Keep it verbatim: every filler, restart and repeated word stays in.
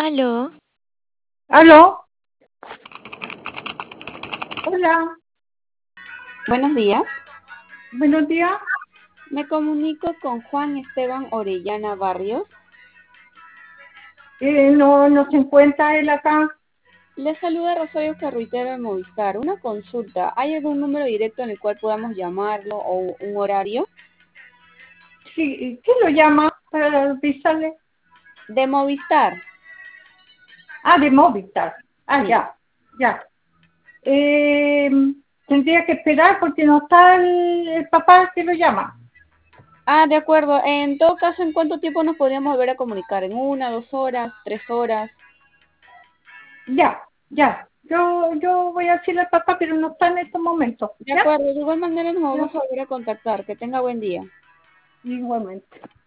Aló, ¿Aló? Hola, Buenos días, buenos días. me comunico con Juan Esteban Orellana Barrios. Eh, no, no se encuentra él acá. Le saluda Rosario Carruitero de Movistar. Una consulta, ¿hay algún número directo en el cual podamos llamarlo o un horario? Sí, ¿quién lo llama para avisarle? De Movistar, Ah, de Movistar. Ah, sí. ya, ya. Eh, Tendría que esperar porque no está el, el papá que lo llama. Ah, de acuerdo. En todo caso, ¿en cuánto tiempo nos podríamos volver a comunicar? ¿En una, dos horas, tres horas? Ya, ya. Yo, yo voy a decirle al papá, pero no está en estos momentos. De ¿Ya? acuerdo, de igual manera nos Ya, vamos a volver a contactar. Que tenga buen día. igualmente.